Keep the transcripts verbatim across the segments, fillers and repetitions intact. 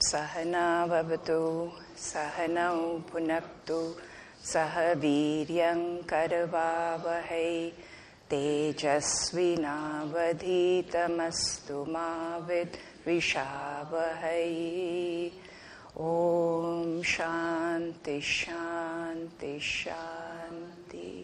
Sahana Vavatu Sahanau Punaktu Saha Viryam Karavavahai Tejasvinavadhitamastu Mavid Vishavahai. Om Shanti Shanti Shanti.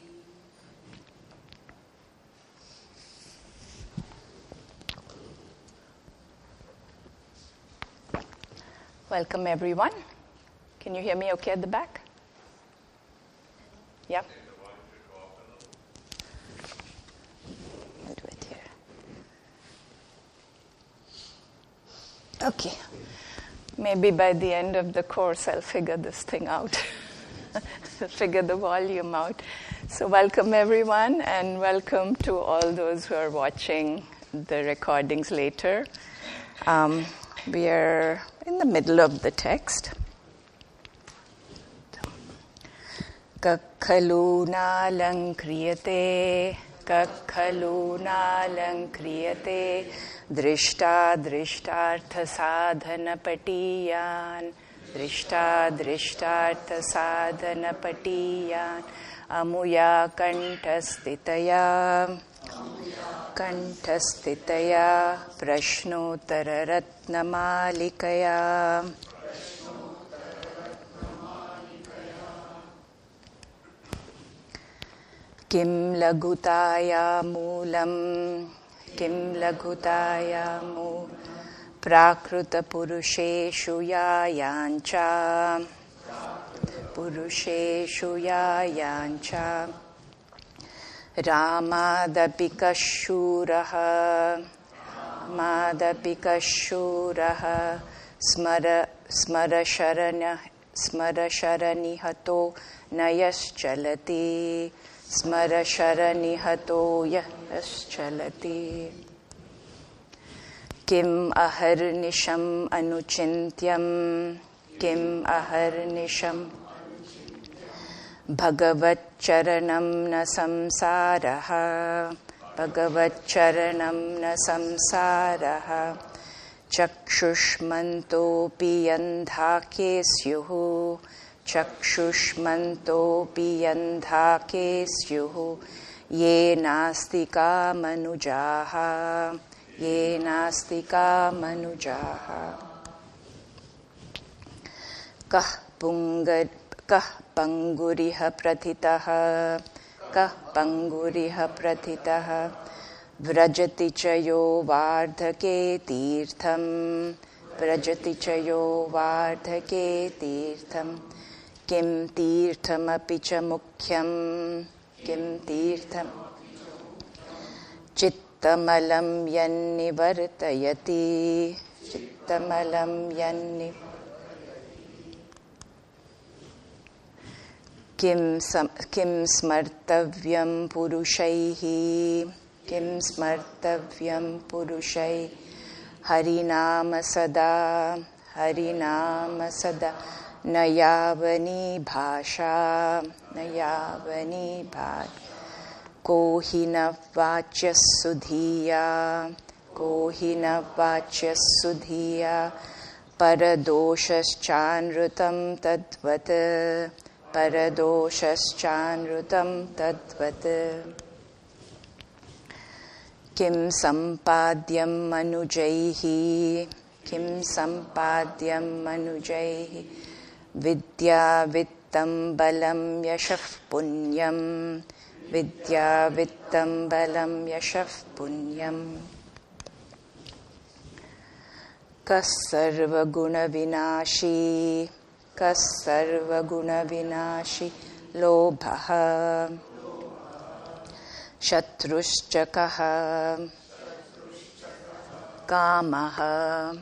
Welcome everyone. Can you hear me okay at the back? Yeah? I'll do it here. Okay. Maybe by the end of the course I'll figure this thing out. I'll figure the volume out. So welcome everyone, and welcome to all those who are watching the recordings later. Um, we are in the middle of the text. Kakhalu nalang kriyate, kakhalu nalang kriyate, drishta drishtartha sadhana patiyan, drishta drishtartha sadhana patiyan, amuya kanthastitaya, kanthastitaya, prashnotara ratnamalikaya. Kim lagutaya moolam, kim lagutaya mu, prakruta purusheshu yayancha, purusheshu yayancha, ramadapikashuraha, ramadapikashuraha, smara, smara sharana, smara sharanihato nayaschalati, smara sharanihato yaschalati. Kim aharnisham anuchintyam, kim aharnisham bhagavat charanam na samsaraha, bhagavat charanam na samsaraha, chakshushmantopi yandhakesyuhu, chakshushmantopi yandhakesyuhu, ye nastika manujaha, ye nastika manujaha. Kah pungad, kah panguriha prathitaha, kah panguriha prathitaha, vrajati chayo vardhake tirtham, vrajati chayo vardhake tirtham, kim tirtham api cha mukhyam, kim tirtham chittamalam yanni vartayati, chittamalam yanni kim sam, kim smartavyam purushaihi, kim smartavyam purushaihi, harinama sada, harinama sada, nayavani bhasha, nayavani bhasha, kohina vachya sudhiya, kohina vachya sudhiya, paradoshas-chanrutam tadvat, paradoshas-chanrutam tadvat. Kim sampadyam manujaihi, kim sampadyam manujaihi, vidya vittam balam yashaf punyam, vidya vittam balam yashaf punyam. Kas sarva guna vinashi, kas sarva guna vinashi, lobhaha, shatrushchakaha, kamaha.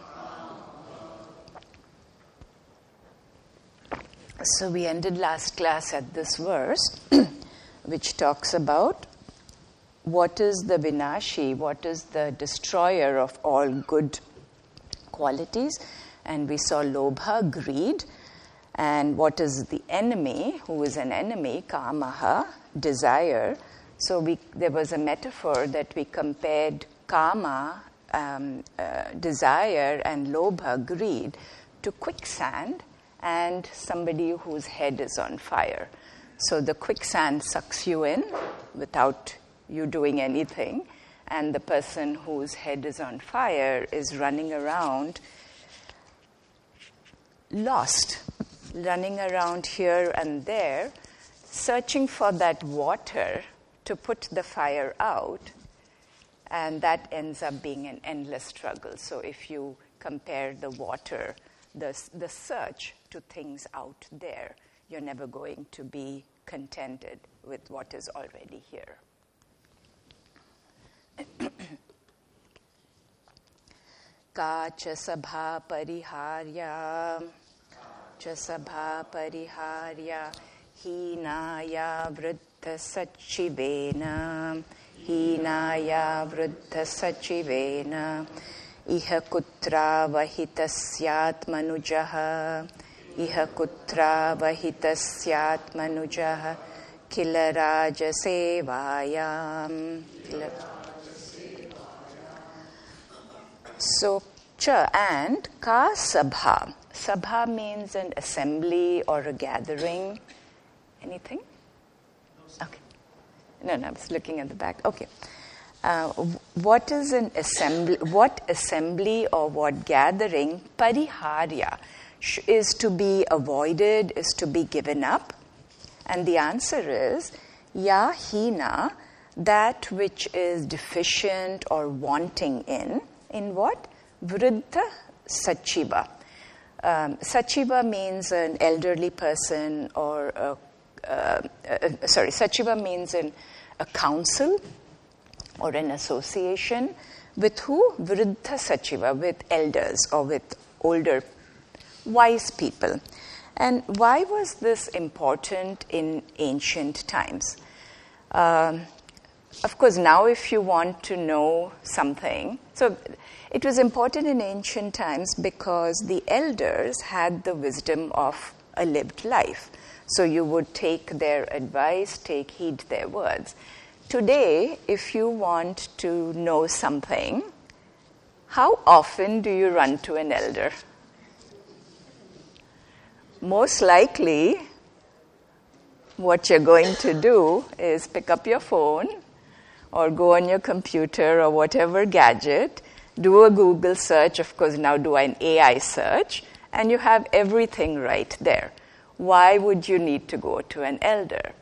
So we ended last class at this verse, which talks about what is the vinashi, what is the destroyer of all good qualities. And we saw lobha, greed, and what is the enemy, who is an enemy, kamaha, desire. So we, there was a metaphor that we compared kama um, uh, desire and lobha, greed, to quicksand and somebody whose head is on fire. So the quicksand sucks you in without you doing anything, and the person whose head is on fire is running around lost, running around here and there, searching for that water to put the fire out, and that ends up being an endless struggle. So if you compare the water, the, the search to things out there, you're never going to be contented with what is already here. Kacha sabha pariharya, cha sabha pariharya, hinaya vriddha sachivena, hinaya vriddha sachivena, iha kutra vahitasyat manujaha, iha kutra vahitasyat manujaha, kila raja sevayam. So, cha and ka sabha. Sabha means an assembly or a gathering. Anything? Okay. No, no, I was looking at the back. Okay. Uh, what is an assembly? What assembly or what gathering? Pariharya is to be avoided, is to be given up. And the answer is ya hina, that which is deficient or wanting in. In what? Vriddha sachiva. Um, sachiva means an elderly person or a, uh, uh, sorry, sachiva means an, a council or an association with who? Vriddha sachiva, with elders or with older, wise people. And why was this important in ancient times? Um, Of course, now if you want to know something, so it was important in ancient times because the elders had the wisdom of a lived life. So you would take their advice, take heed their words. Today, if you want to know something, how often do you run to an elder? Most likely, what you're going to do is pick up your phone, or go on your computer or whatever gadget, do a Google search, of course now do an A I search, and you have everything right there. Why would you need to go to an elder?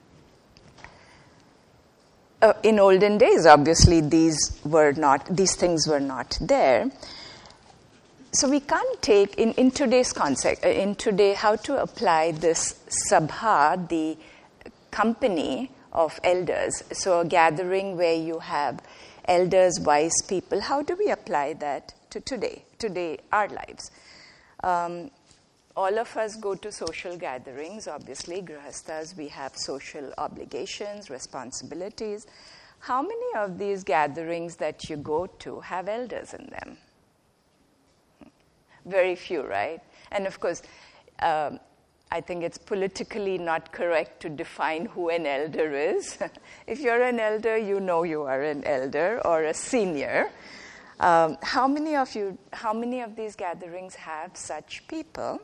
Uh, in olden days, obviously, these were not, these things were not there. So we can't take, in, in today's concept, uh, in today, how to apply this sabha, the company of elders, so a gathering where you have elders, wise people. How do we apply that to today, today, our lives? Um, all of us go to social gatherings, obviously, grihasthas, we have social obligations, responsibilities. How many of these gatherings that you go to have elders in them? Very few, right? And of course, um, I think it's politically not correct to define who an elder is. If you're an elder, you know you are an elder or a senior. Um, how many of you, how many of these gatherings have such people?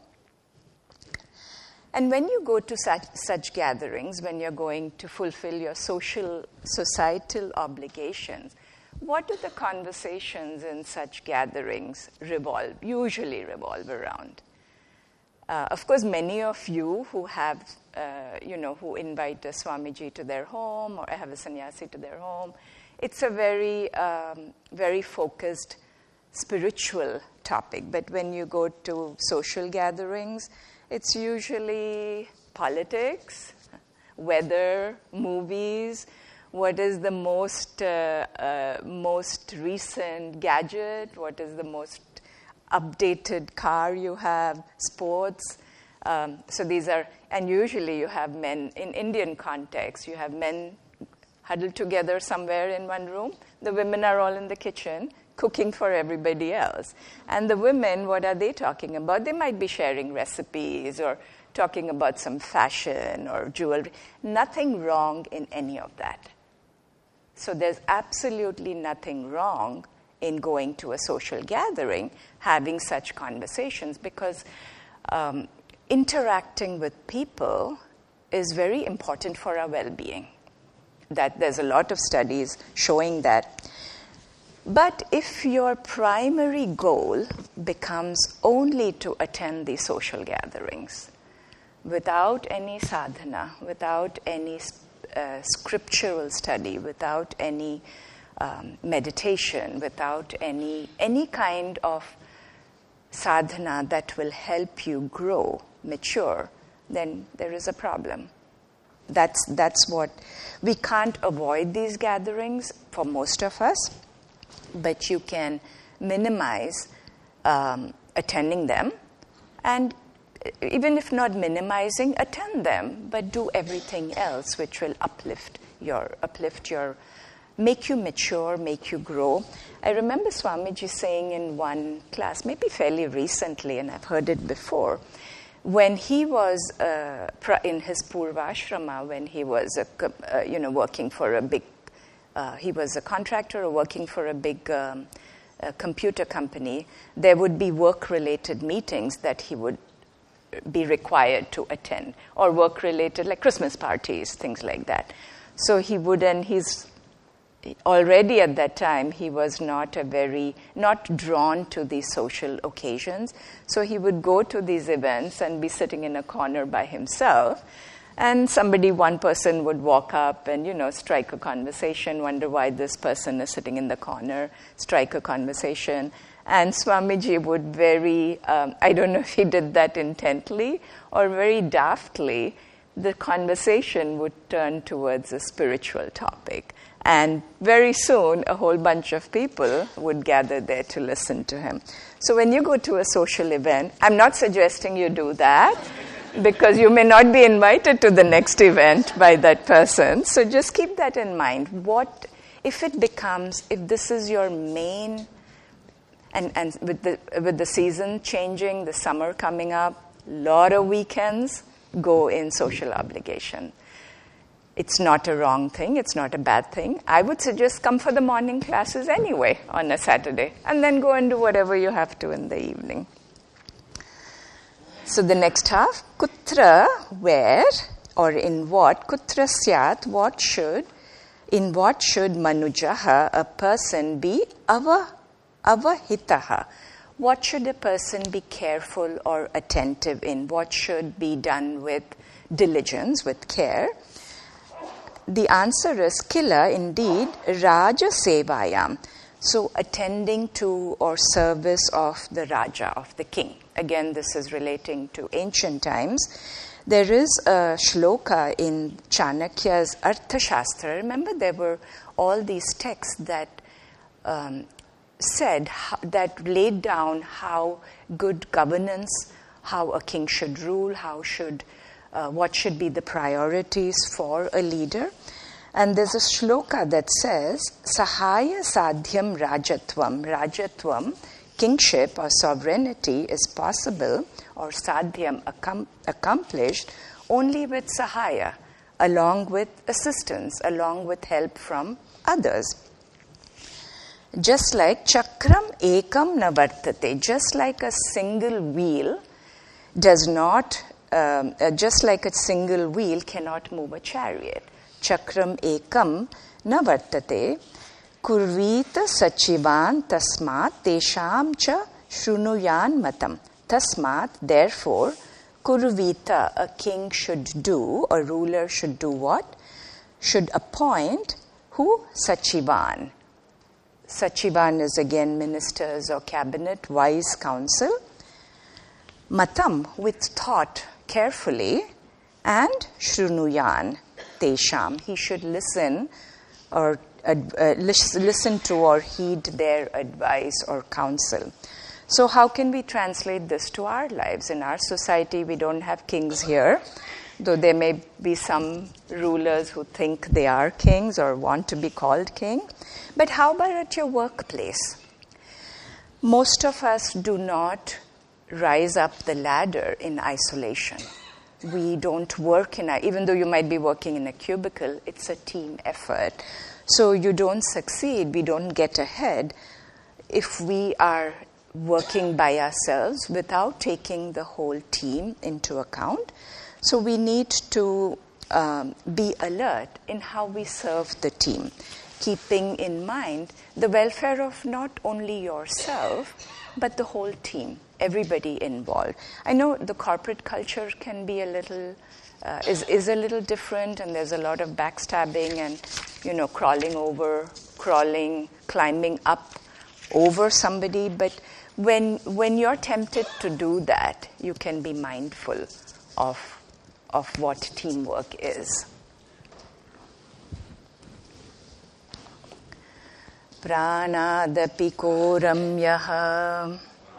And when you go to such, such gatherings, when you're going to fulfill your social, societal obligations, what do the conversations in such gatherings revolve, usually revolve around? Uh, of course, many of you who have, uh, you know, who invite a Swamiji to their home or have a sannyasi to their home, it's a very, um, very focused spiritual topic. But when you go to social gatherings, it's usually politics, weather, movies, what is the most, uh, uh, most recent gadget, what is the most updated car you have, sports. Um, so these are, and usually you have men, in Indian context, you have men huddled together somewhere in one room. The women are all in the kitchen cooking for everybody else. And the women, what are they talking about? They might be sharing recipes or talking about some fashion or jewelry. Nothing wrong in any of that. So there's absolutely nothing wrong in going to a social gathering, having such conversations, because um, interacting with people is very important for our well-being. That there's a lot of studies showing that. But if your primary goal becomes only to attend these social gatherings, without any sadhana, without any uh, scriptural study, without any um, meditation, without any any kind of sadhana that will help you grow, mature, then there is a problem. That's that's what we can't avoid these gatherings for most of us, but you can minimize um, attending them, and even if not minimizing, attend them, but do everything else which will uplift your, uplift your, make you mature, make you grow. I remember Swamiji saying in one class, maybe fairly recently, and I've heard it before, when he was uh, in his Purvashrama, when he was a, uh, you know, working for a big, uh, he was a contractor or working for a big um, a computer company, there would be work-related meetings that he would be required to attend, or work-related, like Christmas parties, things like that. So he would, and he's already at that time, he was not a very, not drawn to these social occasions. So he would go to these events and be sitting in a corner by himself, and somebody, one person would walk up and, you know, strike a conversation, wonder why this person is sitting in the corner, strike a conversation. And Swamiji would very, um, I don't know if he did that intently or very daftly, the conversation would turn towards a spiritual topic. And very soon, a whole bunch of people would gather there to listen to him. So when you go to a social event, I'm not suggesting you do that, because you may not be invited to the next event by that person. So just keep that in mind. What, if it becomes, if this is your main, and, and with the with the season changing, the summer coming up, a lot of weekends go in social obligation. It's not a wrong thing. It's not a bad thing. I would suggest come for the morning classes anyway on a Saturday, and then go and do whatever you have to in the evening. So the next half, kutra, where, or in what, kutra syat, what should, in what should manujaha, a person, be ava, avahitaha. What should a person be careful or attentive in? What should be done with diligence, with care? The answer is kila, indeed, raja sevayam. So attending to or service of the Raja, of the king. Again, this is relating to ancient times. There is a shloka in Chanakya's Arthashastra. Remember, there were all these texts that um, said, how, that laid down how good governance, how a king should rule, how should, uh, what should be the priorities for a leader. And there's a shloka that says, Sahaya sadhyam rajatvam. Rajatvam, kingship or sovereignty, is possible, or sadhyam, accom- accomplished, only with sahaya, along with assistance, along with help from others. Just like chakram ekam na vartate, just like a single wheel does not, um, uh, just like a single wheel cannot move a chariot. Chakram ekam na vartate, kurvita sachivan tasmat tesham cha shrunuyan matam. Tasmat, therefore, kurvita, a king should do, a ruler should do what? Should appoint who? Sachivan. Sachivan is again ministers or cabinet, wise council. Matam, with thought, carefully, and shrunuyan, tesham, he should listen or uh, uh, listen to or heed their advice or counsel. So how can we translate this to our lives? In our society, we don't have kings here, though there may be some rulers who think they are kings or want to be called king. But how about at your workplace? Most of us do not rise up the ladder in isolation. We don't work in a, even though you might be working in a cubicle, it's a team effort. So you don't succeed, we don't get ahead if we are working by ourselves without taking the whole team into account. So we need to um, be alert in how we serve the team, keeping in mind the welfare of not only yourself, but the whole team, everybody involved. I know the corporate culture can be a little, uh, is, is a little different, and there's a lot of backstabbing and, you know, crawling over, crawling, climbing up over somebody. But when when you're tempted to do that, you can be mindful of of what teamwork is. Pranadapi ko ramyaha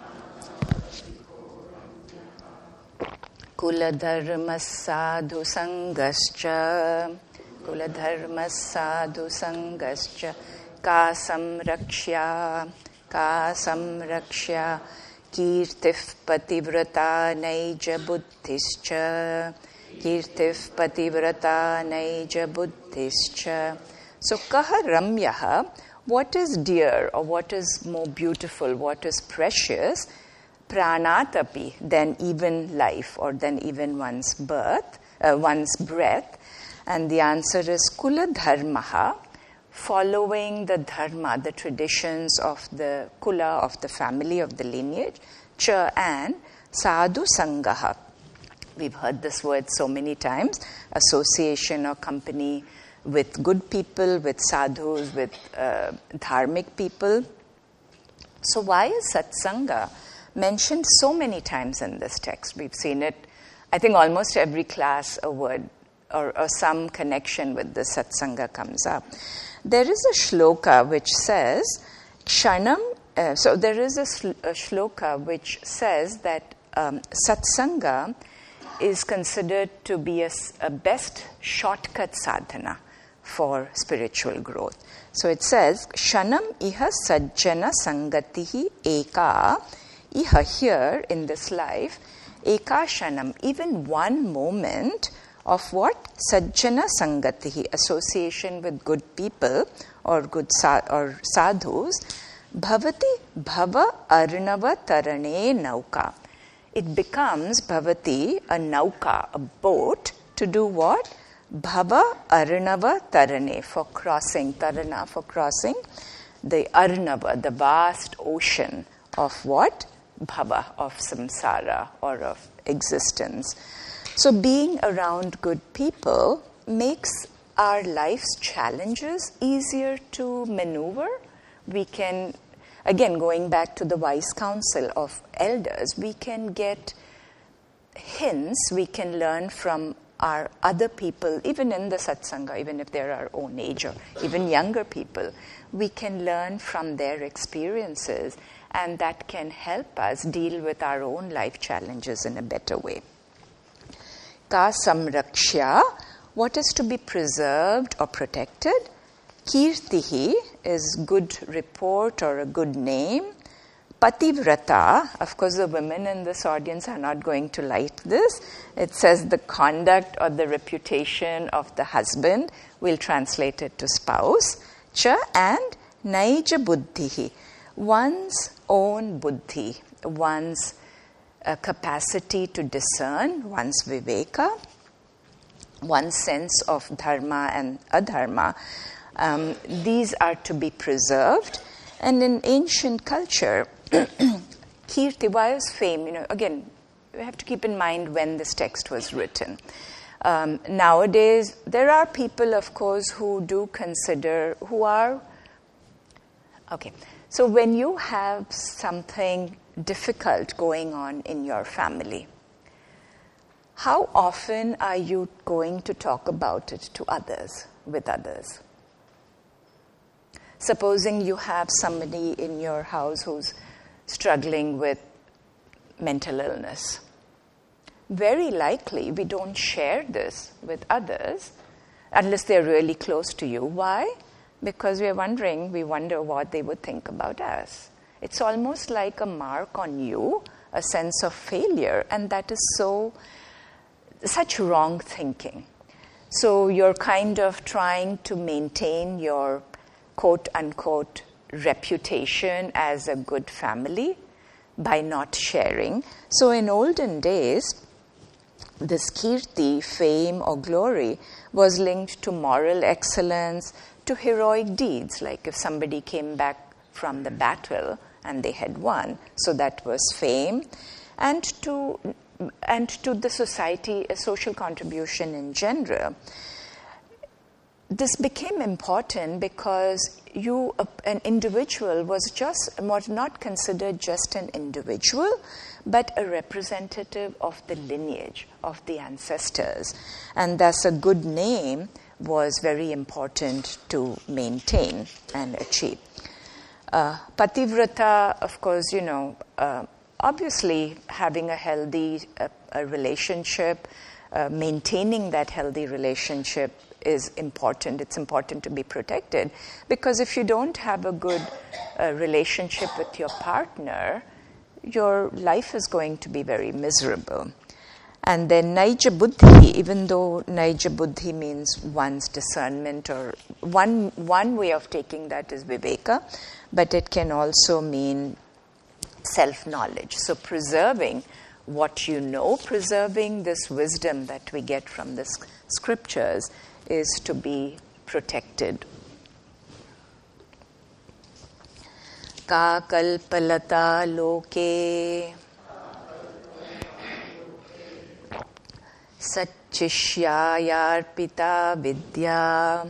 kuladharma sadhu sangascha kuladharma sadhu sangascha ka samrakshya ka samrakshya kirtif pativrata naija buddhischa kirtif pativrata naija buddhischa. So kaha ramyaha, what is dear or what is more beautiful, what is precious, pranatapi, than even life or than even one's birth, uh, one's breath. And the answer is kula dharmaha, following the dharma, the traditions of the kula, of the family, of the lineage, cha, and sadhu sangaha. We've heard this word so many times, association or company with good people, with sadhus, with uh, dharmic people. So why is satsanga mentioned so many times in this text? We've seen it, I think almost every class a word or, or some connection with the satsanga comes up. There is a shloka which says, Kshanam, uh, so there is a, sl- a shloka which says that um, satsanga is considered to be a, a best shortcut sadhana for spiritual growth. So it says, Shanam iha sajjana sangatihi eka, iha here in this life, eka shanam, even one moment of what? Sajjana sangatihi, association with good people or good sa- or sadhus, bhavati bhava arnava tarane nauka. It becomes bhavati, a nauka, a boat, to do what? Bhava arnava tarane, for crossing, tarana, for crossing the arnava, the vast ocean of what? Bhava, of samsara or of existence. So being around good people makes our life's challenges easier to maneuver. We can, again, going back to the wise counsel of elders, we can get hints, we can learn from our other people, even in the satsanga, even if they're our own age or even younger people, we can learn from their experiences, and that can help us deal with our own life challenges in a better way. Ka samrakshya, what is to be preserved or protected? Kirtihi is good report or a good name. Pativrata, of course the women in this audience are not going to like this. It says the conduct or the reputation of the husband. We'll translate it to spouse. Cha, and naija buddhihi, one's own buddhi, one's uh, capacity to discern, one's viveka, one's sense of dharma and adharma. Um, these are to be preserved. And in ancient culture, Kirti, why is fame? You know, again, we have to keep in mind when this text was written. Um, nowadays, there are people, of course, who do consider, who are, okay, so when you have something difficult going on in your family, how often are you going to talk about it to others, with others? Supposing you have somebody in your house who's struggling with mental illness. Very likely we don't share this with others unless they're really close to you. Why? Because we're wondering, we wonder what they would think about us. It's almost like a mark on you, a sense of failure, and that is so, such wrong thinking. So you're kind of trying to maintain your quote-unquote reputation as a good family by not sharing. So in olden days, this kirti, fame or glory, was linked to moral excellence, to heroic deeds, like if somebody came back from the battle and they had won, so that was fame, and to and to the society, a social contribution in general. This became important because you, an individual, was just was not considered just an individual, but a representative of the lineage of the ancestors, and thus a good name was very important to maintain and achieve. Uh, Pativrata, of course, you know, uh, obviously having a healthy uh, a relationship, uh, maintaining that healthy relationship is important. It's important to be protected, because if you don't have a good uh, relationship with your partner, your life is going to be very miserable. And then Naija Buddhi, even though Naija Buddhi means one's discernment, or one one way of taking that is Viveka, but it can also mean self-knowledge. So preserving what you know, preserving this wisdom that we get from the scriptures is to be protected. Ka kalpalata loke Satchishyayarpita vidya,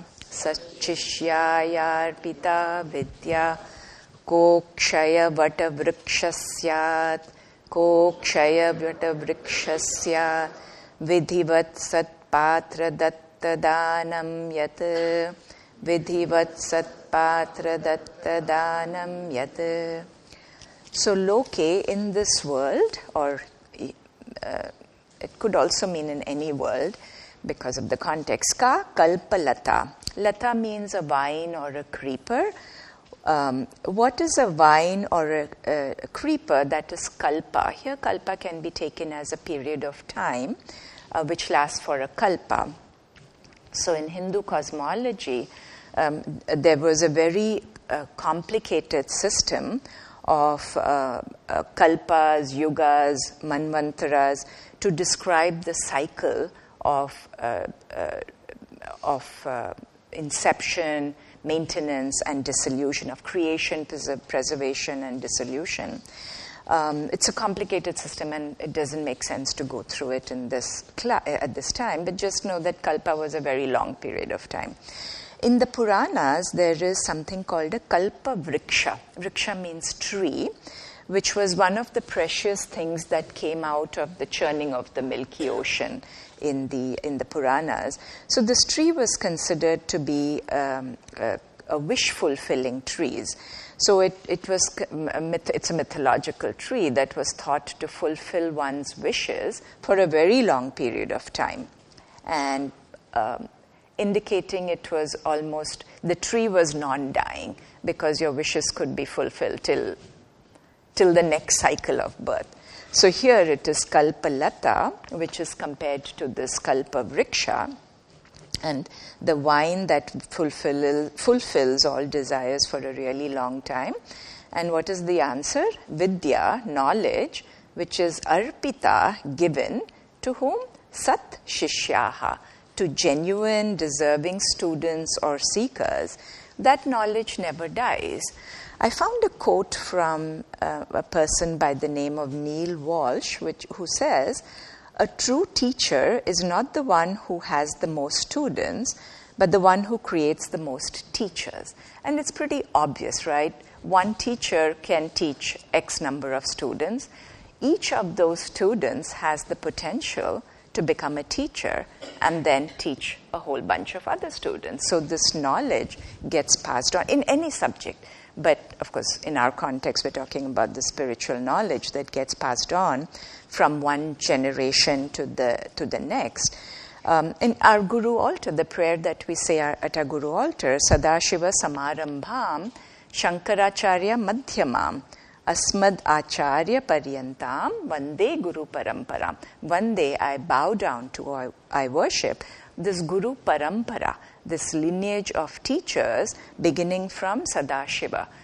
Satchishyayarpita vidya, Kokshaya vata vrikshasyat, Kokshaya vata vrikshasyat, Vidhivat satpatra dattadanam yat, Vidhivat satpatra dattadanam yat. So loke, in this world, or uh, it could also mean in any world because of the context. Ka kalpa lata. Lata means a vine or a creeper. Um, what is a vine or a, a, a creeper? That is kalpa. Here kalpa can be taken as a period of time uh, which lasts for a kalpa. So in Hindu cosmology, um, there was a very uh, complicated system of uh, uh, kalpas, yugas, manvantaras, to describe the cycle of uh, uh, of uh, inception, maintenance, and dissolution, of creation, pres- preservation, and dissolution. Um, it's a complicated system, and it doesn't make sense to go through it in this cl- at this time. But just know that kalpa was a very long period of time. In the Puranas, there is something called a kalpa vriksha. Vriksha means tree, which was one of the precious things that came out of the churning of the Milky Ocean in the in the Puranas. So this tree was considered to be um, a, a wish-fulfilling trees. So it, it was a myth, it's a mythological tree that was thought to fulfill one's wishes for a very long period of time, and um, indicating it was almost, the tree was non-dying because your wishes could be fulfilled till till the next cycle of birth. So here it is kalpalata, which is compared to this kalpa vriksha, and the vine that fulfill, fulfills all desires for a really long time. And what is the answer? Vidya, knowledge, which is arpita, given, to whom? Sat shishyaha, to genuine, deserving students or seekers. That knowledge never dies. I found a quote from uh, a person by the name of Neil Walsh, which, who says, "A true teacher is not the one who has the most students, but the one who creates the most teachers." And it's pretty obvious, right? One teacher can teach X number of students. Each of those students has the potential to become a teacher and then teach a whole bunch of other students. So this knowledge gets passed on in any subject. But, of course, in our context, we're talking about the spiritual knowledge that gets passed on from one generation to the to the next. Um, in our Guru altar, the prayer that we say at our Guru altar, Sadashiva Samarambham Shankaracharya Madhyamam Asmad Acharya Paryantam Vande Guru Paramparam. One day I bow down to, I, I worship this Guru Parampara, this lineage of teachers beginning from Sadashiva.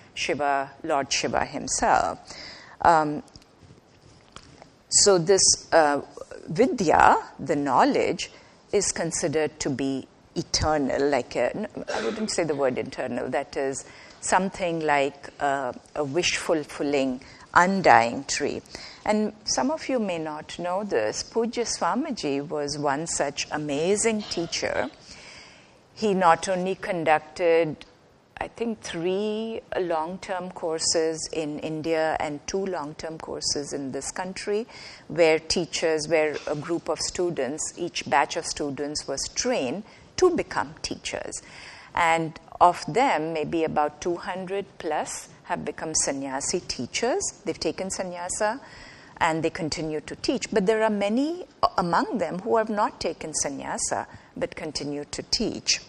Shiva, Lord Shiva himself. Um, so this uh, vidya, the knowledge, is considered to be eternal, like a, I wouldn't say the word eternal, that is something like a, a wish-fulfilling, undying tree. And some of you may not know this. Pujya Swamiji was one such amazing teacher. He not only conducted, I think, three long-term courses in India and two long-term courses in this country, where teachers, where a group of students, each batch of students was trained to become teachers. And of them, maybe about two hundred plus have become sannyasi teachers. They've taken sannyasa and they continue to teach. But there are many among them who have not taken sannyasa but continue to teach.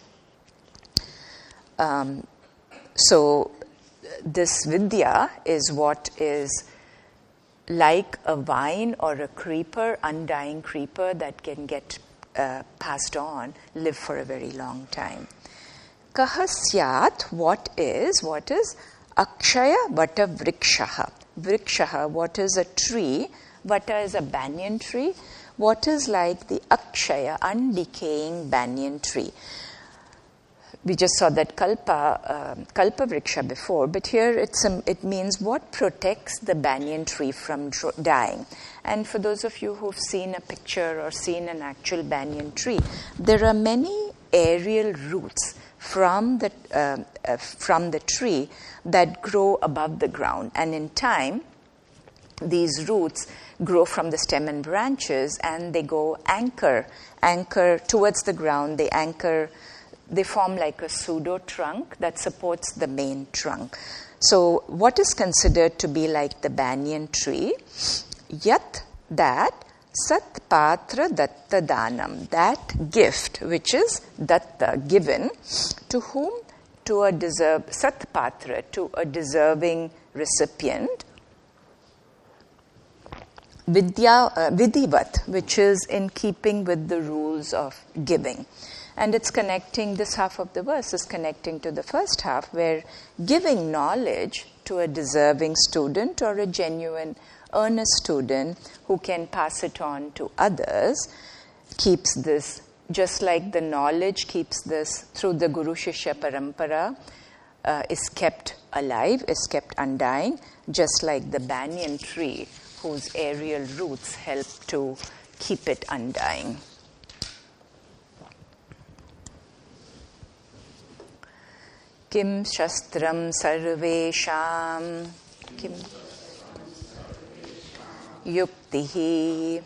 Um, so this vidya is what is like a vine or a creeper, undying creeper that can get uh, passed on, live for a very long time. Kahasyat, what is, what is akshaya vata vrikshaha. Vrikshaha, what is a tree? Vata is a banyan tree. What is like the akshaya, undecaying banyan tree? We just saw that kalpa, uh, kalpa vriksha before, but here it's um, it means what protects the banyan tree from dro- dying. And for those of you who've seen a picture or seen an actual banyan tree, there are many aerial roots from the uh, uh, from the tree that grow above the ground, and in time these roots grow from the stem and branches, and they go anchor anchor towards the ground. They anchor. They form like a pseudo trunk that supports the main trunk. So what is considered to be like the banyan tree? Yat, that, sat patra datta danam, that gift which is datta, given, to whom? To a deserve, sat patra, to a deserving recipient. Vidya, uh, vidhivat, which is in keeping with the rules of giving. And it's connecting, this half of the verse is connecting to the first half, where giving knowledge to a deserving student or a genuine, earnest student who can pass it on to others keeps this, just like the knowledge keeps this through the Guru Shishya Parampara, uh, is kept alive, is kept undying, just like the banyan tree whose aerial roots help to keep it undying. Kim shastram sarvesham kim yuktihi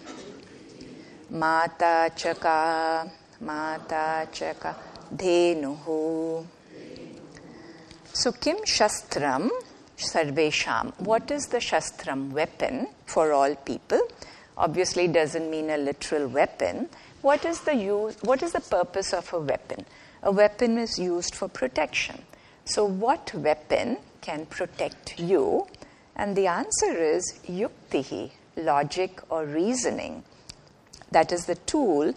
mata chaka mata chaka dhenuhu. So kim shastram sarvesham. What is the shastram? Weapon for all people. Obviously doesn't mean a literal weapon. What is the use, what is the purpose of a weapon? A weapon is used for protection. So what weapon can protect you? And the answer is yuktihi, logic or reasoning. That is the tool.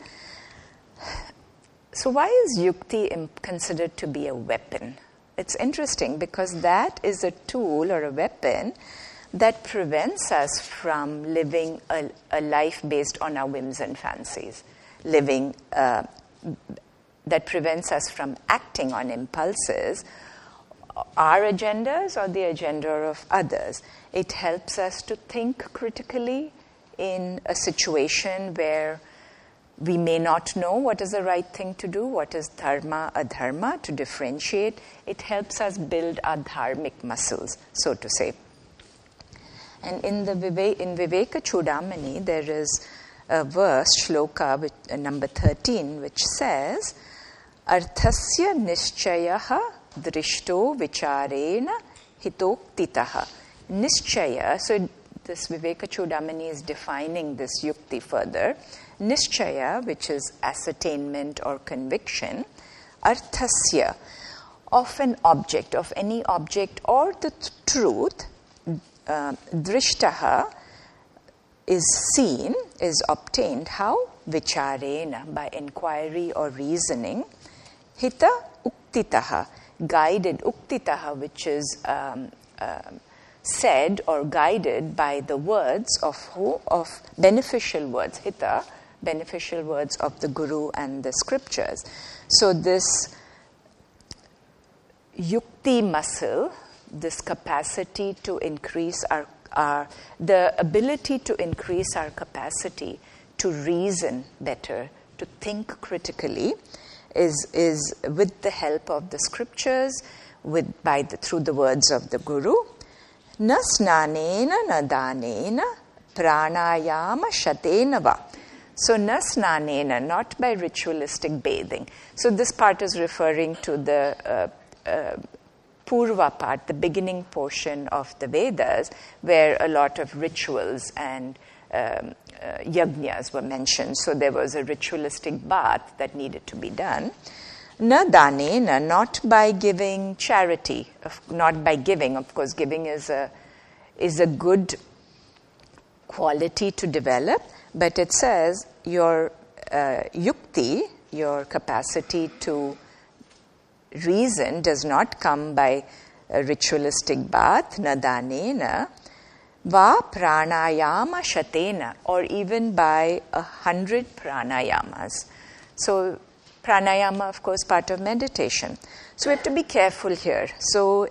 So why is yukti considered to be a weapon? It's interesting because that is a tool or a weapon that prevents us from living a, a life based on our whims and fancies, living uh, that prevents us from acting on impulses, our agendas or the agenda of others. It helps us to think critically in a situation where we may not know what is the right thing to do, what is dharma, adharma, to differentiate. It helps us build our dharmic muscles, so to say. And in the Vive- in Viveka Chudamani, there is a verse, shloka, which, uh, number thirteen, which says, Arthasya nishchayaha drishto vicharena hitoktitaha. Nishchaya, so this Viveka Chudamani is defining this yukti further. Nishchaya, which is ascertainment or conviction, arthasya, of an object, of any object or the th- truth, uh, drishtaha, is seen, is obtained. How? Vicharena, by inquiry or reasoning. Hita uktitaha, guided, uktitaha, which is um, um, said or guided by the words of who? Of beneficial words, hita, beneficial words of the Guru and the scriptures. So this yukti muscle, this capacity to increase our, our, the ability to increase our capacity to reason better, to think critically, is, is with the help of the scriptures, with, by the, through the words of the Guru. Na snanena na danena pranayama shatena va. So na snanena, not by ritualistic bathing. So this part is referring to the uh, uh, Purva part, the beginning portion of the Vedas, where a lot of rituals and um, uh, yajnas were mentioned. So there was a ritualistic bath that needed to be done. Na danena, not by giving charity, not by giving. Of course, giving is a is a good quality to develop, but it says your uh, yukti, your capacity to reason, does not come by a ritualistic bath, na danena, va pranayama shatena, or even by a hundred pranayamas. So pranayama, of course, part of meditation. So we have to be careful here. So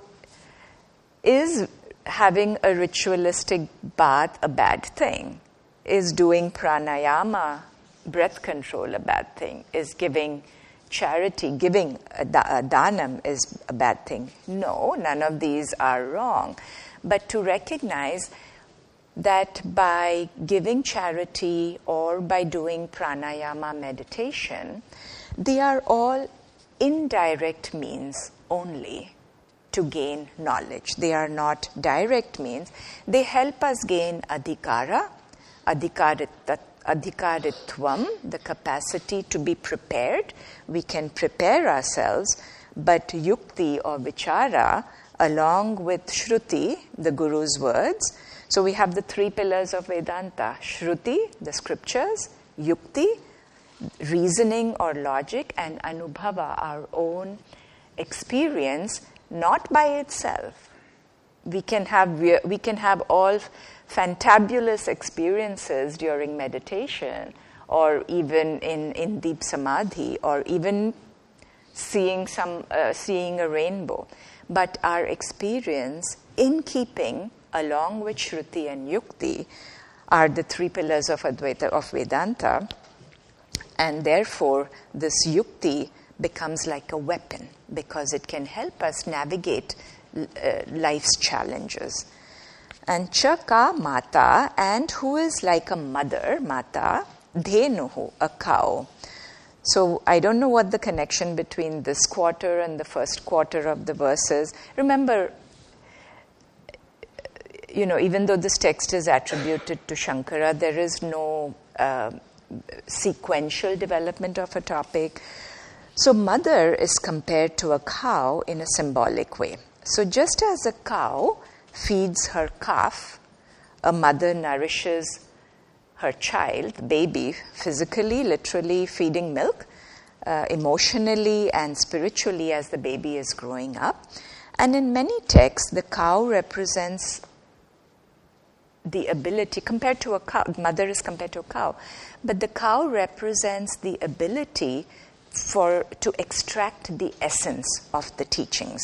is having a ritualistic bath a bad thing? Is doing pranayama, breath control, a bad thing? Is giving charity, giving a, da- a dhanam is a bad thing? No, none of these are wrong. But to recognize that by giving charity or by doing pranayama meditation, they are all indirect means only to gain knowledge. They are not direct means. They help us gain adhikara, adhikarit- adhikaritvam, the capacity to be prepared. We can prepare ourselves, but yukti or vichara, along with shruti, the Guru's words. So we have the three pillars of Vedanta: shruti, the scriptures; yukti, reasoning or logic; and anubhava, our own experience, not by itself. We can have we can have all fantabulous experiences during meditation, or even in, in deep samadhi, or even seeing some uh, seeing a rainbow. But our experience, in keeping along with shruti and yukti, are the three pillars of Advaita, of Vedanta, and therefore this yukti becomes like a weapon, because it can help us navigate uh, life's challenges. And chaka mata, and who is like a mother, mata, dhenuhu, a cow. So I don't know what the connection between this quarter and the first quarter of the verses. Remember, you know, even though this text is attributed to Shankara, there is no uh, sequential development of a topic. So mother is compared to a cow in a symbolic way. So just as a cow feeds her calf, a mother nourishes her child, baby, physically, literally feeding milk, uh, emotionally and spiritually as the baby is growing up. And in many texts, the cow represents the ability, compared to a cow, mother is compared to a cow, but the cow represents the ability for to extract the essence of the teachings.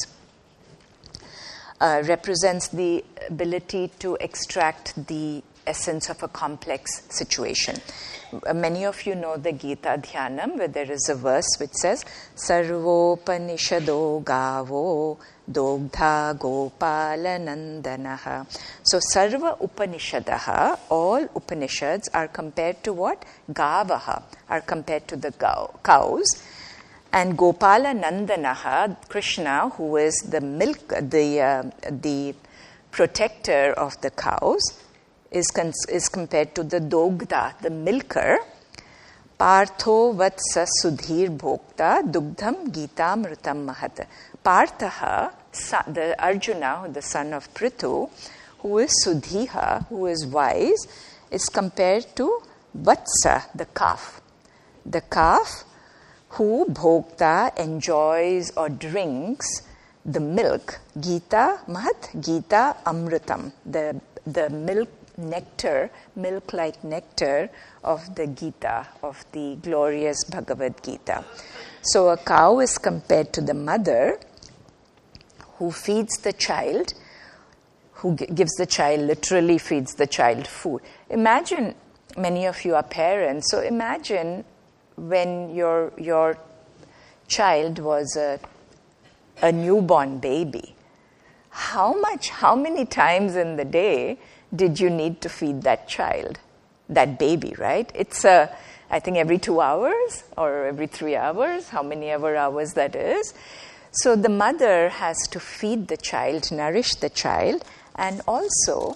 Uh, represents the ability to extract the essence of a complex situation. Uh, many of you know the Gita Dhyanam, where there is a verse which says, Sarvopanishado gavo dogdha gopala nandanaha. So Sarva Upanishadaha, all Upanishads are compared to what? Gavaha, are compared to the cows. And Gopala Nandanaha, Krishna, who is the milk, the uh, the protector of the cows, is cons- is compared to the Dogda, the milker. Partho vatsa sudhir bhokta dugdham gitamritam mahat. Partha, the Arjuna, the son of Prithu, who is Sudhiha, who is wise, is compared to Vatsa, the calf. The calf who bhokta enjoys or drinks the milk, Gita, Mahat Gita Amrutam, the, the milk nectar, milk-like nectar of the Gita, of the glorious Bhagavad Gita. So a cow is compared to the mother who feeds the child, who g- gives the child, literally feeds the child food. Imagine, many of you are parents, so imagine when your your child was a, a newborn baby. How much, how many times in the day did you need to feed that child, that baby, right? It's, a, I think, every two hours or every three hours, how many ever hours that is. So the mother has to feed the child, nourish the child, and also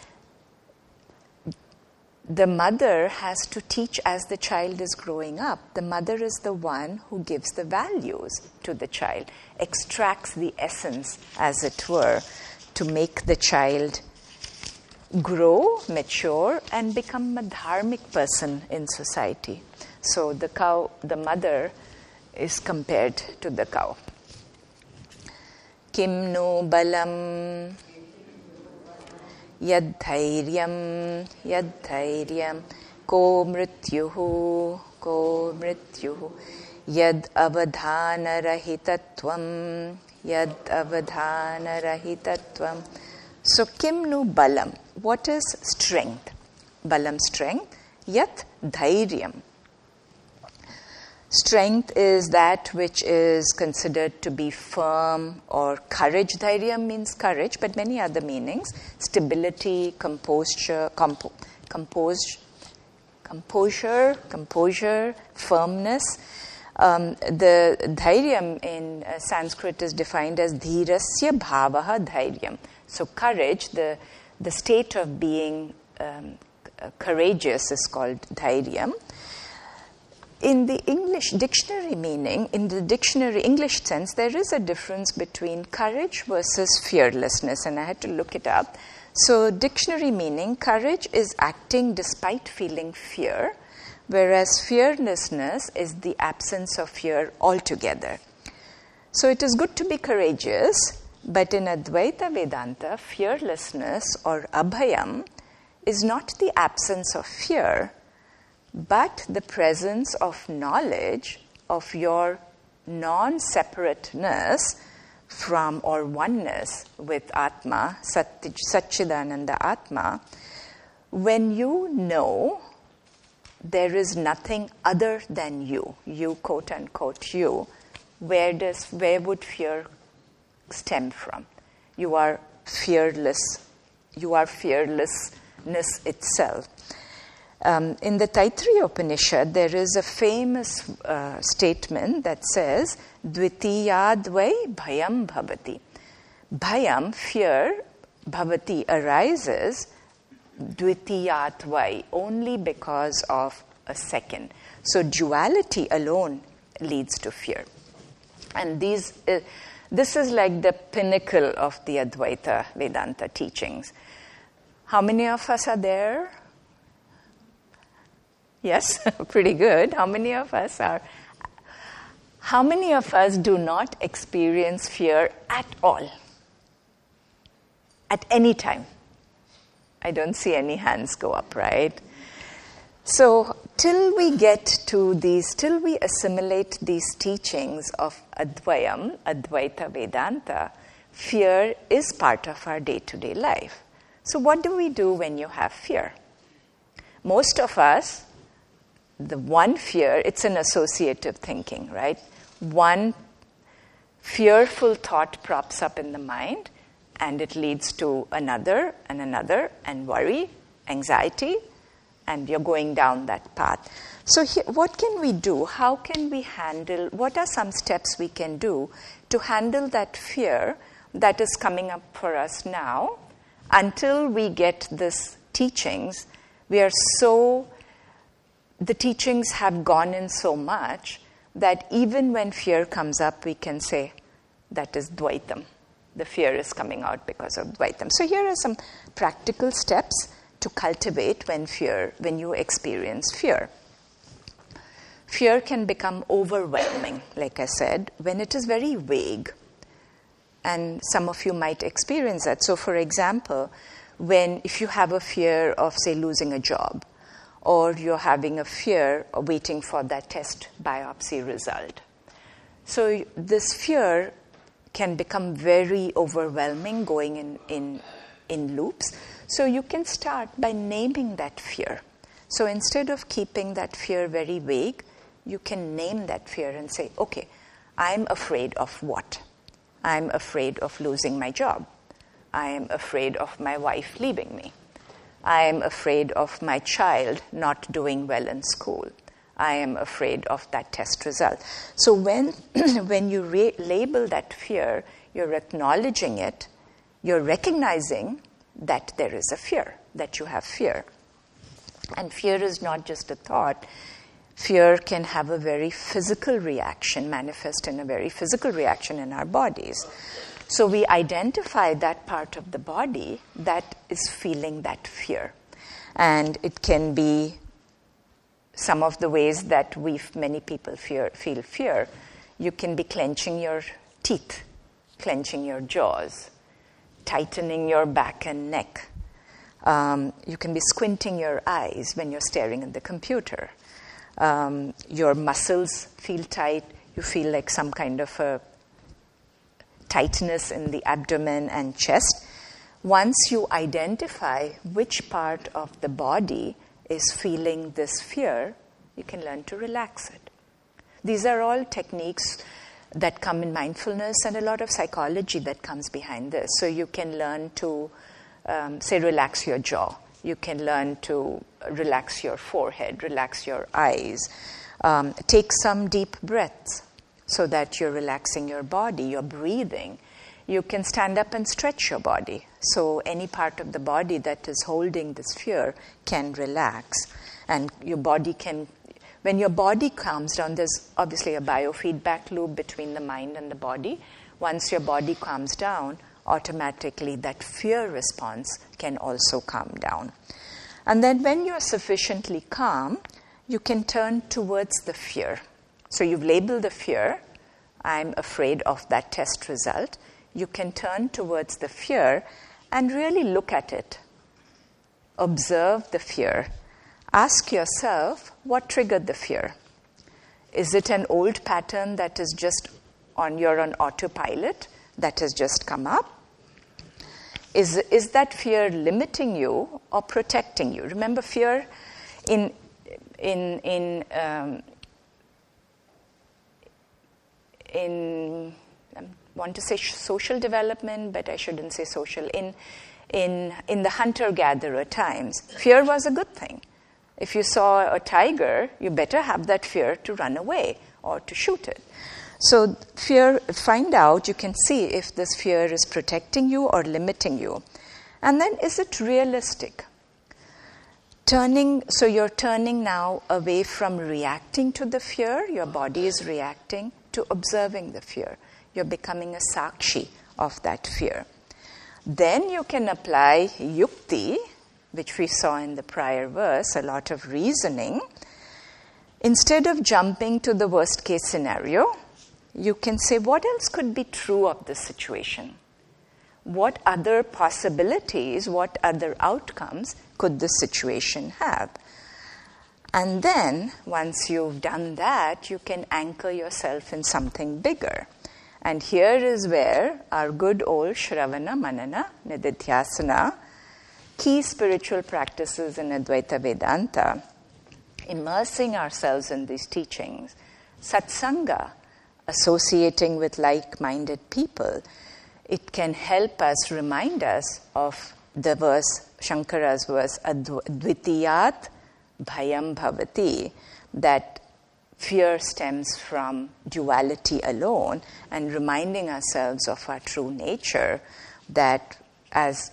the mother has to teach as the child is growing up. The mother is the one who gives the values to the child, extracts the essence, as it were, to make the child grow, mature, and become a dharmic person in society. So the cow, the mother, is compared to the cow. Kim no balam yad dhairyam yad dhairyam ko mrityuhu ko mrityuhu yad avadhana rahitatvam yad avadhana rahitatvam. So kim nu balam, what is strength? Balam, strength. Yat dhairyam. Strength is that which is considered to be firm, or courage. Dhairyam means courage, but many other meanings. Stability, composure, compo- compose, composure, composure, firmness. Um, the dhairyam in uh, Sanskrit is defined as dhirasya bhavaha dhairyam. So courage, the, the state of being um, courageous is called dhairyam. In the English dictionary meaning, in the dictionary English sense, there is a difference between courage versus fearlessness, and I had to look it up. So dictionary meaning, courage is acting despite feeling fear, whereas fearlessness is the absence of fear altogether. So it is good to be courageous, but in Advaita Vedanta, fearlessness or abhayam is not the absence of fear, but the presence of knowledge of your non-separateness from or oneness with Atma, Sat- Satchidananda Atma, when you know there is nothing other than you, you quote unquote you, where does where would fear stem from? You are fearless. You are fearlessness itself. Um, in the Taittiriya Upanishad, there is a famous uh, statement that says, Dvitiyadvai bhayam bhavati. Bhayam, fear, bhavati, arises, dvitiyadvai, only because of a second. So duality alone leads to fear. And these, uh, this is like the pinnacle of the Advaita Vedanta teachings. How many of us are there? Yes, pretty good. How many of us are? How many of us do not experience fear at all? At any time? I don't see any hands go up, right? So till we get to these, till we assimilate these teachings of Advayam, Advaita Vedanta, fear is part of our day-to-day life. So what do we do when you have fear? Most of us, the one fear, it's an associative thinking, right? One fearful thought props up in the mind, and it leads to another and another, and worry, anxiety, and you're going down that path. So here, what can we do? How can we handle, what are some steps we can do to handle that fear that is coming up for us now? Until we get this teachings, we are so, the teachings have gone in so much that even when fear comes up, we can say, that is Dvaitam. The fear is coming out because of Dvaitam. So here are some practical steps to cultivate when fear, when you experience fear. Fear can become overwhelming, like I said, when it is very vague. and some of you might experience that. So, for example, when if you have a fear of, say, losing a job, or you're having a fear of waiting for that test biopsy result. So this fear can become very overwhelming, going in, in, in loops. So you can start by naming that fear. So instead of keeping that fear very vague, you can name that fear and say, okay, I'm afraid of what? I'm afraid of losing my job. I am afraid of my wife leaving me. I am afraid of my child not doing well in school. I am afraid of that test result. So when, when you re- label that fear, you're acknowledging it, you're recognizing that there is a fear, that you have fear. And fear is not just a thought. Fear can have a very physical reaction, manifest in a very physical reaction in our bodies. So we identify that part of the body that is feeling that fear. And it can be some of the ways that we, many people fear, feel fear. You can be clenching your teeth, clenching your jaws, tightening your back and neck. Um, you can be squinting your eyes when you're staring at the computer. Um, your muscles feel tight. You feel like some kind of a tightness in the abdomen and chest. Once you identify which part of the body is feeling this fear, you can learn to relax it. These are all techniques that come in mindfulness and a lot of psychology that comes behind this. So you can learn to, um, say, relax your jaw. You can learn to relax your forehead, relax your eyes. Um, take some deep breaths so that you're relaxing your body, you're breathing. You can stand up and stretch your body. So any part of the body that is holding this fear can relax. And your body can, when your body calms down, there's obviously a biofeedback loop between the mind and the body. Once your body calms down, automatically that fear response can also calm down. And then when you're sufficiently calm, you can turn towards the fear. So you've labeled the fear. I'm afraid of that test result. You can turn towards the fear and really look at it. Observe the fear. Ask yourself, what triggered the fear? Is it an old pattern that is just on you're on autopilot that has just come up? Is, is that fear limiting you or protecting you? Remember, fear in, in, in, um, in I want to say social development, but I shouldn't say social. In, in, in the hunter-gatherer times, fear was a good thing. If you saw a tiger, you better have that fear to run away or to shoot it. So fear, find out, you can see if this fear is protecting you or limiting you. And then, is it realistic? Turning, so you're turning now away from reacting to the fear, your body is reacting, to observing the fear. You're becoming a sakshi of that fear. Then you can apply yukti, which we saw in the prior verse, a lot of reasoning. Instead of jumping to the worst case scenario, you can say, what else could be true of this situation? What other possibilities, what other outcomes could this situation have? And then, once you've done that, you can anchor yourself in something bigger. And here is where our good old Shravana, Manana, Nididhyasana, key spiritual practices in Advaita Vedanta, immersing ourselves in these teachings, satsanga, associating with like-minded people, it can help us, remind us of the verse, Shankara's verse, Advitiyat bhayam bhavati, that fear stems from duality alone, and reminding ourselves of our true nature, that as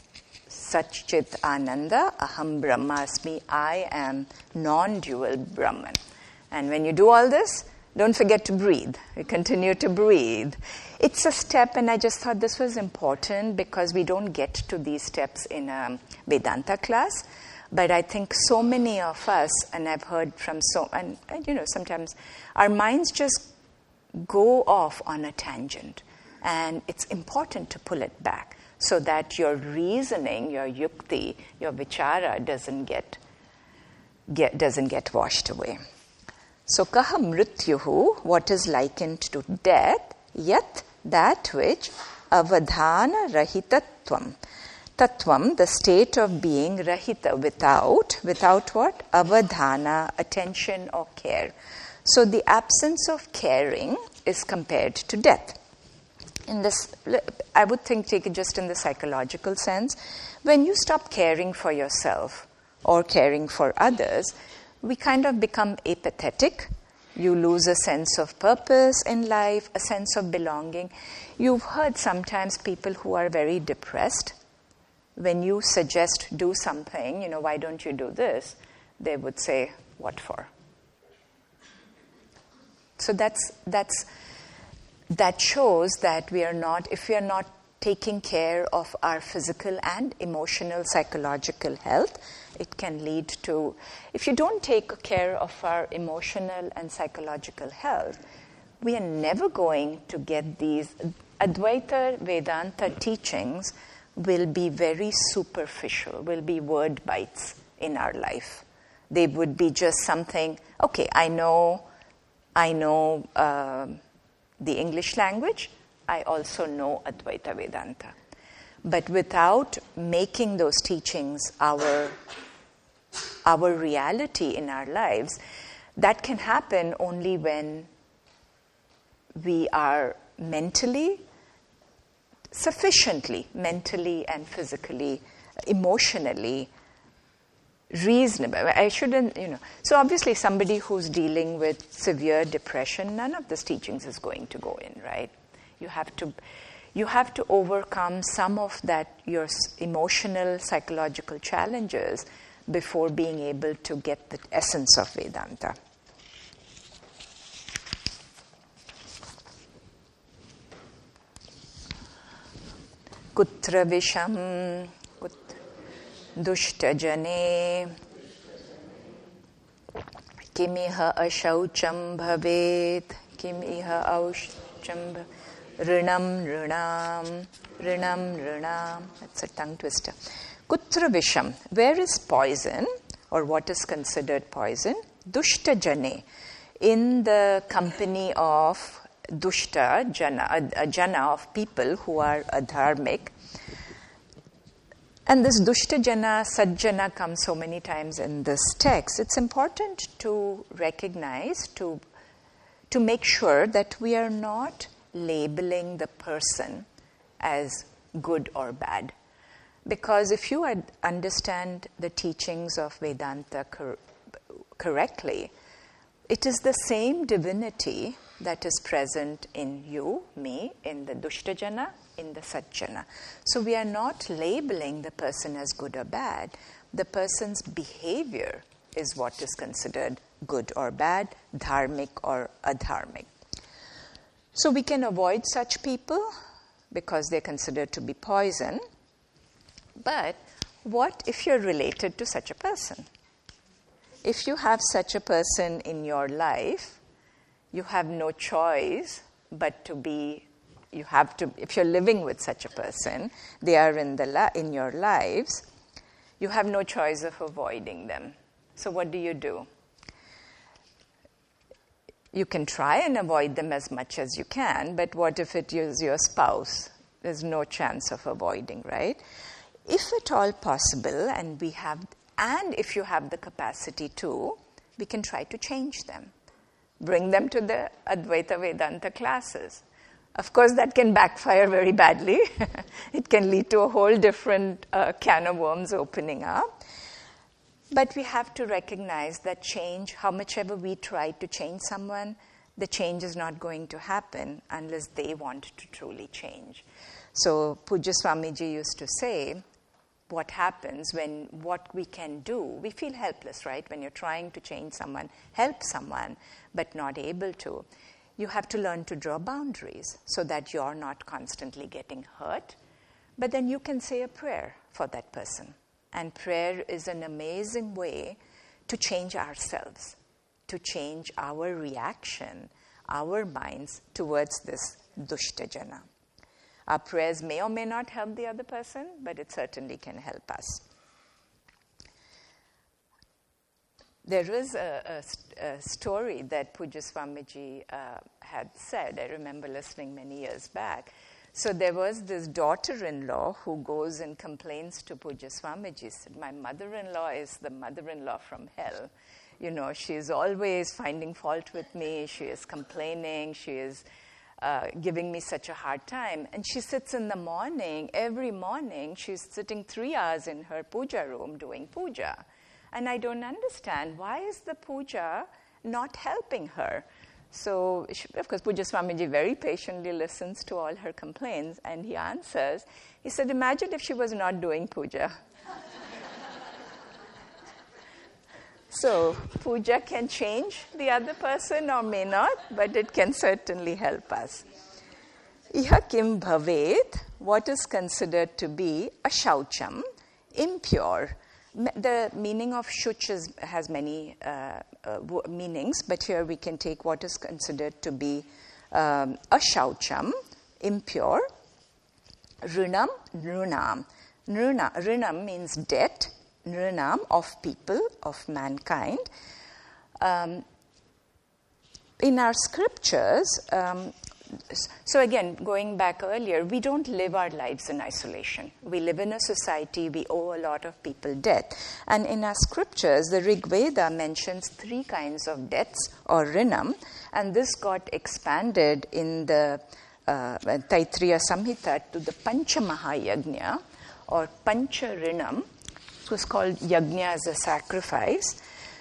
Satchit Ananda, Aham Brahmasmi, I am non-dual Brahman. And when you do all this, don't forget to breathe. We continue to breathe. It's a step, and I just thought this was important because we don't get to these steps in a Vedanta class. But I think so many of us, and I've heard from so, and, and you know, sometimes our minds just go off on a tangent. And it's important to pull it back so that your reasoning, your yukti, your vichara doesn't get, get, doesn't get washed away. So kaha mrityuhu, what is likened to death, yat, that which, avadhana rahitatvam. Tattvam, the state of being, rahita, without, without what? Avadhana, attention or care. So the absence of caring is compared to death. In this, I would think, take it just in the psychological sense. When you stop caring for yourself or caring for others, we kind of become apathetic. You lose a sense of purpose in life, a sense of belonging. You've heard sometimes people who are very depressed, when you suggest do something, you know, why don't you do this? They would say, what for? So that's that's that shows that we are not, if we are not taking care of our physical and emotional, psychological health, it can lead to, if you don't take care of our emotional and psychological health, we are never going to get these Advaita Vedanta teachings will be very superficial, will be word bites in our life. They would be just something, okay, I know, I know uh, the English language, I also know Advaita Vedanta. But without making those teachings our, our reality in our lives, that can happen only when we are mentally, sufficiently mentally and physically, emotionally reasonable. I shouldn't, you know. So obviously somebody who's dealing with severe depression, none of this teachings is going to go in, right? You have to, you have to overcome some of that, your emotional, psychological challenges before being able to get the essence of Vedanta. Kutra visham dushta jane kimiha ashaucham bhavet kimiha aushcham rinam rinam rinam rinam. That's a tongue twister. Kutra visham, where is poison, or what is considered poison? Dushta jane, in the company of dushta jana, a, a jana of people who are adharmic. And this dushta jana, sajjana comes so many times in this text. It's important to recognize, to, to make sure that we are not labeling the person as good or bad. Because if you ad- understand the teachings of Vedanta cor- correctly, it is the same divinity that is present in you, me, in the dushta jana, in the sajjana. So we are not labeling the person as good or bad. The person's behavior is what is considered good or bad, dharmic or adharmic. So we can avoid such people because they're considered to be poison. But what if you're related to such a person? If you have such a person in your life, you have no choice but to be, you have to, if you're living with such a person, they are in, the la- in your lives, you have no choice of avoiding them. So what do you do? You can try and avoid them as much as you can, but what if it is your spouse? There's no chance of avoiding, right? If at all possible, and we have, and if you have the capacity to, we can try to change them. Bring them to the Advaita Vedanta classes. Of course, that can backfire very badly. It can lead to a whole different uh, can of worms opening up. But we have to recognize that change, how much ever we try to change someone, the change is not going to happen unless they want to truly change. So Pujya Swamiji used to say, what happens when what we can do, we feel helpless, right? When you're trying to change someone, help someone, but not able to. You have to learn to draw boundaries so that you're not constantly getting hurt. But then you can say a prayer for that person. And prayer is an amazing way to change ourselves, to change our reaction, our minds towards this dushta jana. Our prayers may or may not help the other person, but it certainly can help us. There was a, a, a story that Pujya Swamiji uh, had said. I remember listening many years back. So there was this daughter-in-law who goes and complains to Pujya Swamiji. Said, my mother-in-law is the mother-in-law from hell. You know, she is always finding fault with me. She is complaining. She is uh, giving me such a hard time. And she sits in the morning. Every morning, she's sitting three hours in her puja room doing puja. And I don't understand, why is the puja not helping her? So, she, of course, Pujya Swamiji very patiently listens to all her complaints, and he answers. He said, imagine if she was not doing puja. So, puja can change the other person or may not, but it can certainly help us. Iha kim bhavet, what is considered to be a shaucham, impure. The meaning of shuch is, has many uh, uh, meanings, but here we can take what is considered to be um, a shaucham, impure. Rinam, nrunam. Nruna, rinam means debt, nrunam of people, of mankind. Um, in our scriptures, um, so again, going back earlier, we don't live our lives in isolation. We live in a society, we owe a lot of people debt. And in our scriptures, the Rig Veda mentions three kinds of debts, or rinam, and this got expanded in the uh, Taittiriya Samhita to the Pancha Mahayagnya, or Pancha Rinam. It was called Yagnya as a sacrifice.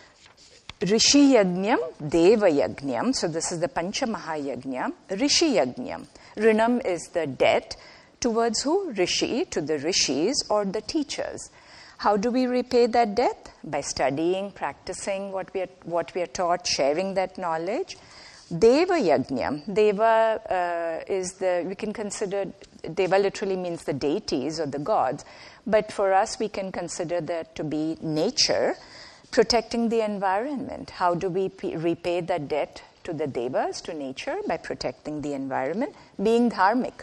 Rishi Yagnyam, Deva Yagnyam. So this is the Pancha Mahayagnya. Rishi Yagnyam. Rinam is the debt towards who? Rishi, to the rishis or the teachers. How do we repay that debt? By studying, practicing what we are, what we are taught, sharing that knowledge. Deva Yagnyam. Deva uh, is the, we can consider, Deva literally means the deities or the gods. But for us, we can consider that to be nature. Protecting the environment. How do we p- repay that debt to the devas, to nature? By protecting the environment, being dharmic.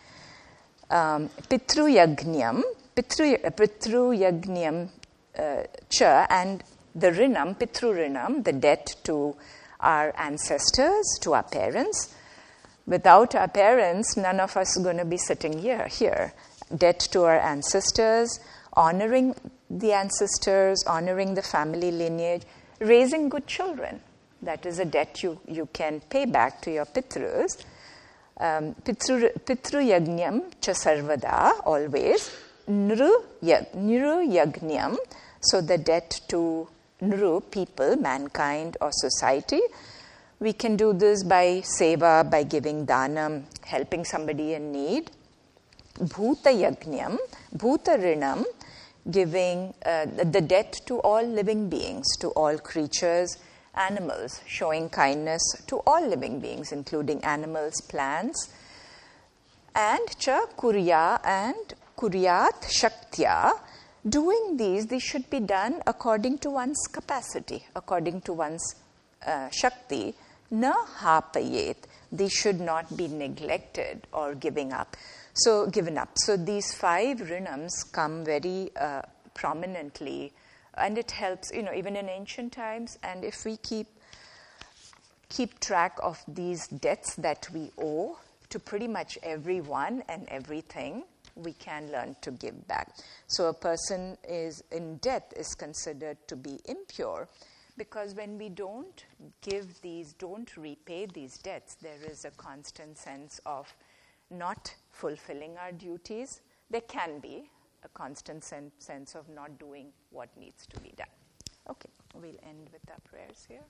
Um, Pitru Yagnyam, Pitru, Pitru Yagnyam uh, cha, and the Rinam, Pitru Rinam, the debt to our ancestors, to our parents. Without our parents, none of us are going to be sitting here. Here, debt to our ancestors, honoring the ancestors, honoring the family lineage, raising good children. That is a debt you, you can pay back to your pitrus. Um, pitru, pitru yagnyam cha sarvada, always. Nru, yag, nru yagnyam, so the debt to nru, people, mankind or society. We can do this by seva, by giving dhanam, helping somebody in need. Bhuta yagnyam, bhuta rinam, giving uh, the debt to all living beings, to all creatures, animals, showing kindness to all living beings, including animals, plants. And cha kurya and kuryat shaktya, doing these, these should be done according to one's capacity, according to one's uh, shakti. Na hapayet, these should not be neglected or giving up. So, given up. So, these five rinams come very uh, prominently, and it helps, you know, even in ancient times. And if we keep keep track of these debts that we owe to pretty much everyone and everything, we can learn to give back. So, a person is in debt is considered to be impure, because when we don't give these, don't repay these debts, there is a constant sense of not fulfilling our duties. There can be a constant sen- sense of not doing what needs to be done. Okay, we'll end with our prayers here.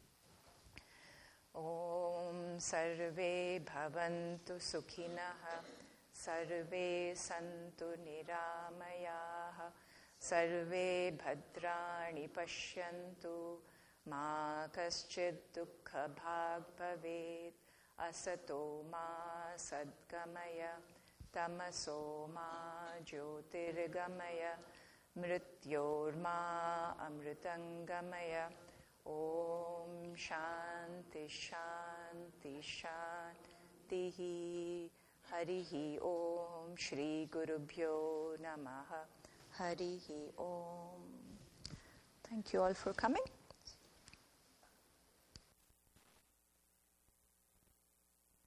Om sarve bhavantu sukhinah, sarve santu niramayaha, sarve bhadrani pashyantu, ma kaschid dukkha bhag bhavet. Asato ma sadgamaya, tamaso ma jyotirgamaya, mrityor ma amritangamaya. Om shanti shanti shanti. Harihi Om. Shri Gurubhyo Namaha. Harihi Om. Thank you all for coming.